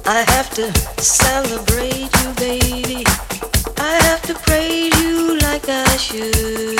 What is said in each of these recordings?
I have to celebrate you, baby. I have to praise you like I should.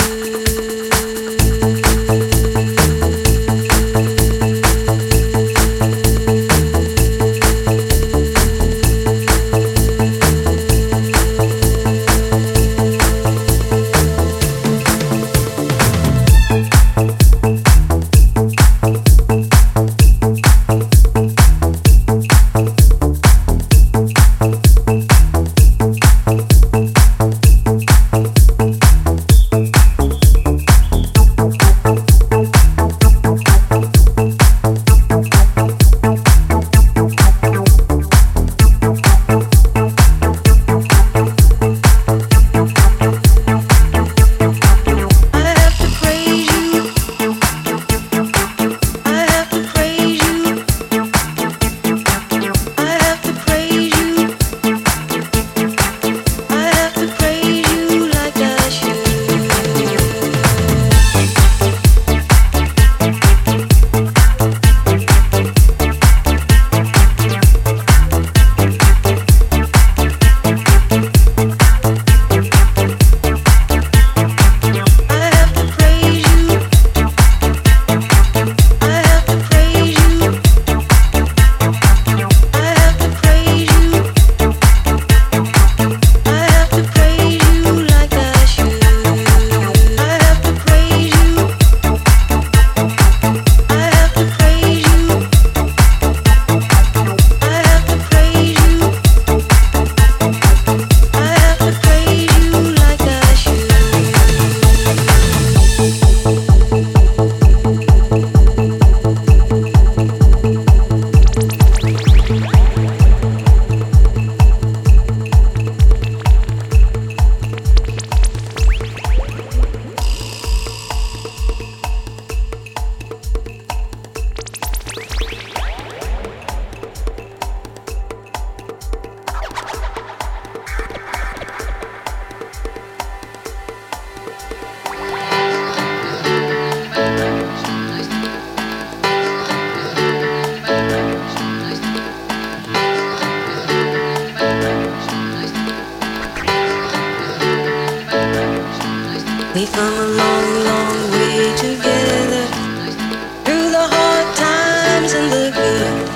We've come a long, long way together, through the hard times and the good.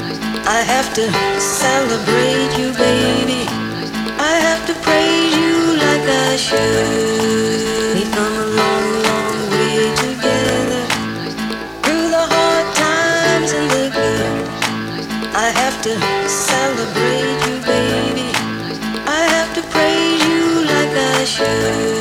I have to celebrate you, baby. I have to praise you like I should. We've come a long, long way together, through the hard times and the good. I have to celebrate you, baby. I have to praise you like I should.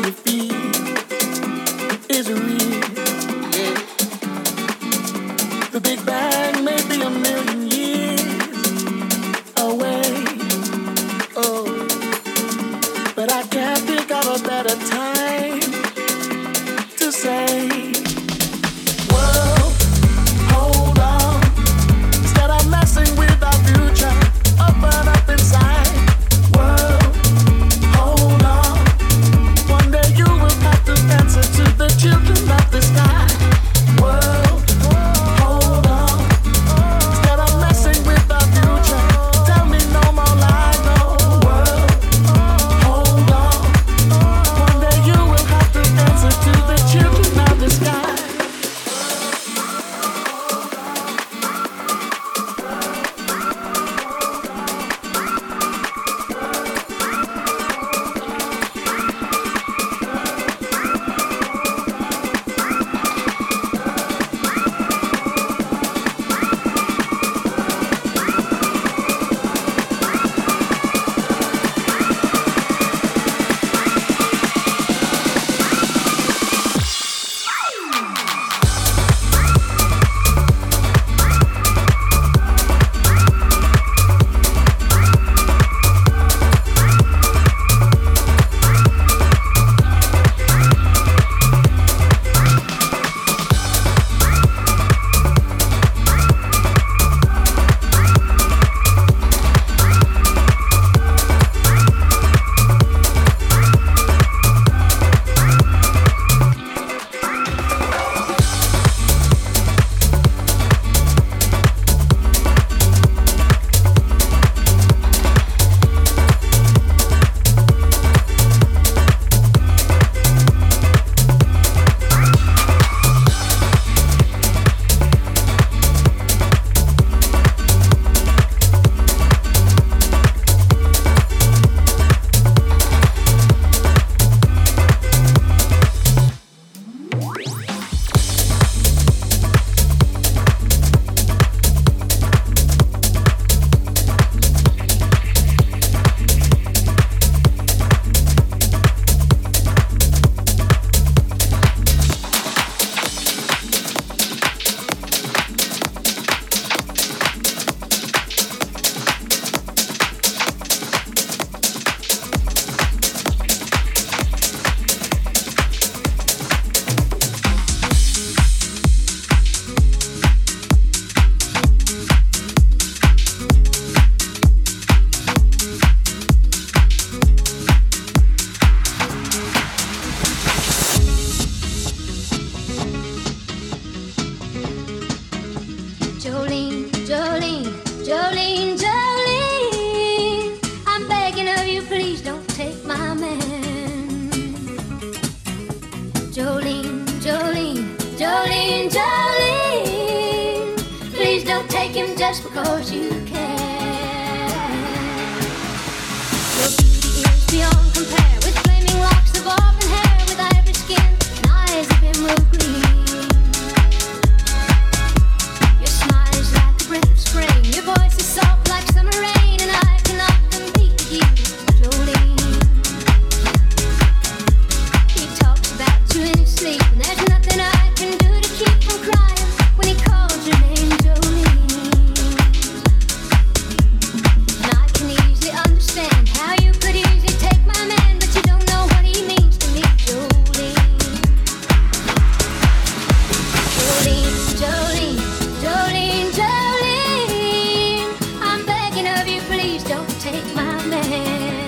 you feel is real. Yeah. The Big Bang may be a million years away. Oh, but I can't think of a better time to say, world, hold on. Instead of messing with our future, open up inside. World, hold on. One day you will have to answer to the children of the sky. World, hold on. Instead of messing with our future, tell me no more lies. No. World, hold on. One day you will have to answer to the children of the sky. Jolene, Jolene, Jolene, Jolene, I'm begging of you, please don't take my man. Jolene, Jolene, Jolene, Jolene, please don't take him just because you can. Your beauty is beyond compare, with flaming locks of auburn hair, with ivory skin and eyes of emerald green. Your voice is soft like summer rain, and I cannot compete with you, Jolene. He talks about you in his sleep, and there's nothing I can do to keep from crying when he calls your name, Jolene. And I can easily understand how you could easily take my man, but you don't know what he means to me, Jolene. Jolene, Jolene, Jolene, Jolene, please don't take my man.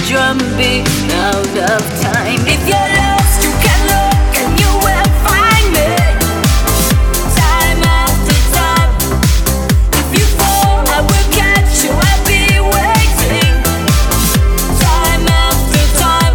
drumbeat out of time. If you're lost, you can look and you will find me. Time after time. If you fall, I will catch you. I'll be waiting. Time after time.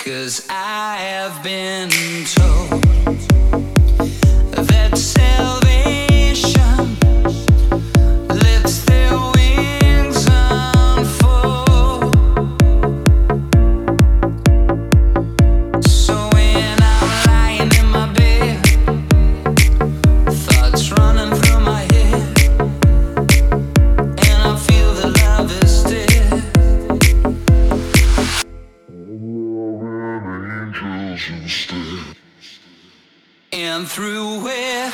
'Cause I have been told that salvation lets their wings unfold. So when I'm lying in my bed, thoughts running through my head, and I feel that love is dead. And through it,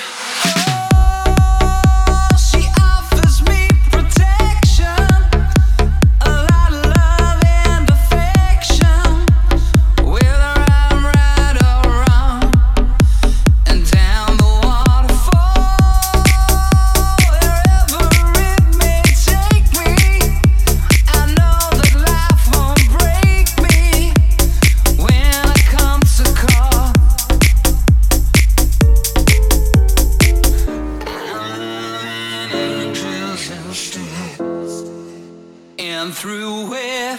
she offers me protection, a lot of love and affection, whether I'm right or wrong. And down the waterfall, wherever it may take me, I know that life won't break me when I come to call. And through it,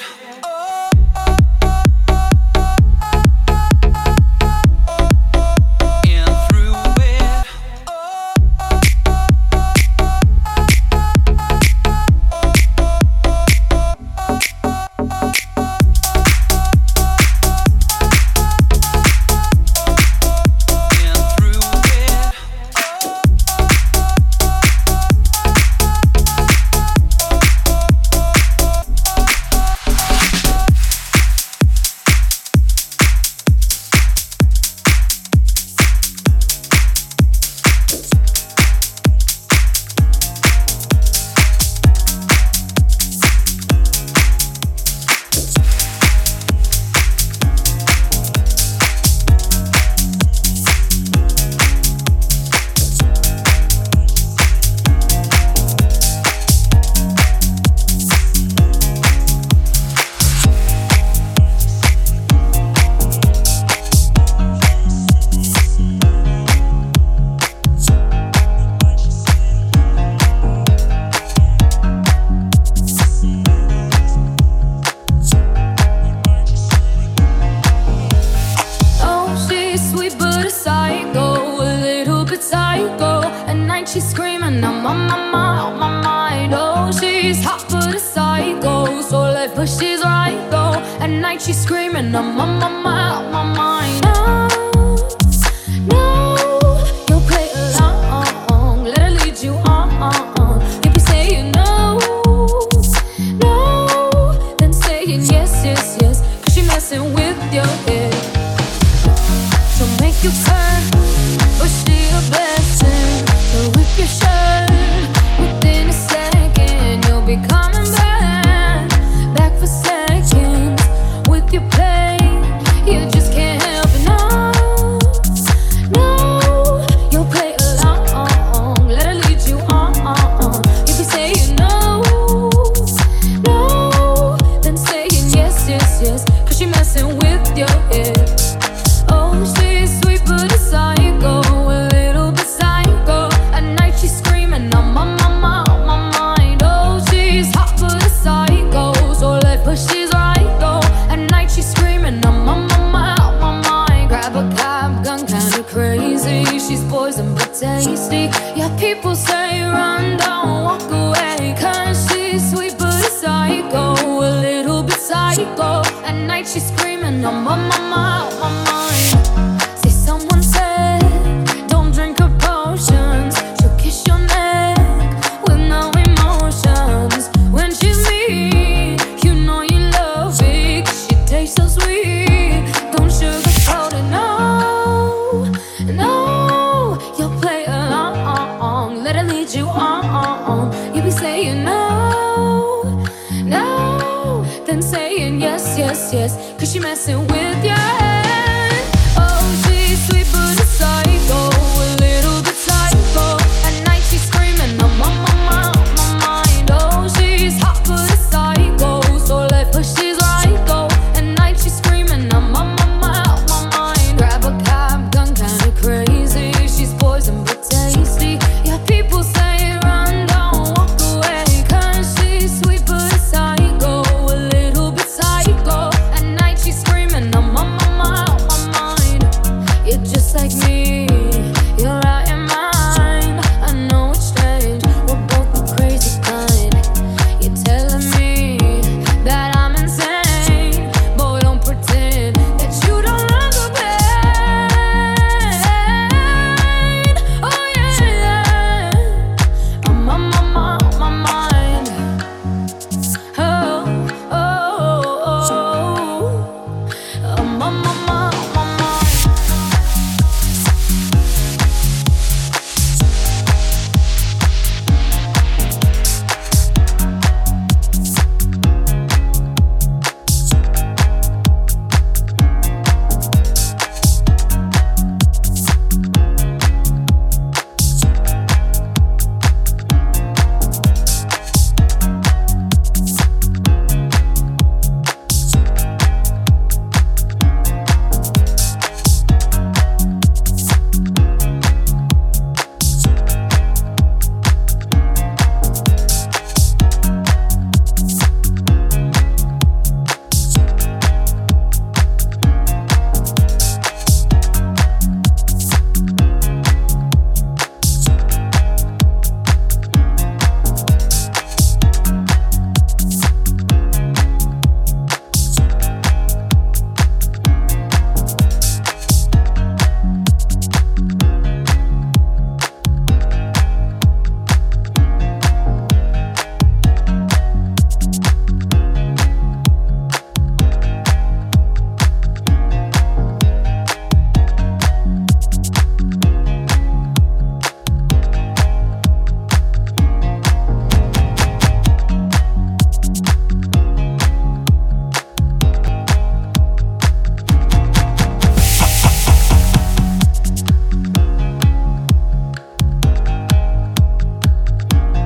she's screaming, I'm on my mind. Oh, she's hot but a psycho, so left but she's right though. At night she's screaming, I'm on my mind. No, you'll play along, let her lead you on. If you say you no, then saying yes, yes, yes, 'cause she messing with your head. She'll make you turn, but she a blessing. So whip your shirt within a second, you'll be coming back for seconds with your play. You just can't help it, no, you'll play along, let her lead you on. If you say you no, then saying yes, yes, yes, 'cause she messing with your head. Oh, she's sweet but a psycho, a little bit psycho. At night she's screaming, I'm on my mind. Oh, she's hot but a psycho, so left but she's right though. At night she's screaming, I'm on my mind. Grab a cab, gun kinda crazy. She's poison but tasty. Yeah, people say run, don't walk away, 'cause she's sweet but a psycho, a little bit psycho. At night she's screaming, I'm on my mind. See, someone said, don't drink her potions. She'll kiss your neck with no emotions. When she's mean, you know you love it, 'cause she tastes so sweet. Don't sugarcoat it, no, you'll play along, let her lead you on. You be saying no, then saying yes, yes, yes, 'cause she messing with you.